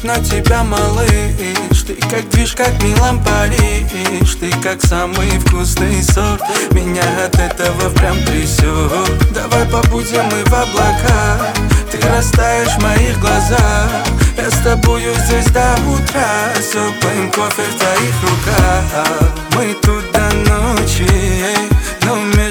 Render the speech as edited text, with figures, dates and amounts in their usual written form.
на тебя, малыш. Ты как движ, как Милан, Париж. Ты как самый вкусный сок. Меня от этого прям трясет. Давай побудем мы в облаках. Ты растаешь в моих глазах. Я с тобою здесь до утра. С теплым кофе в твоих руках. Мы тут до ночи, но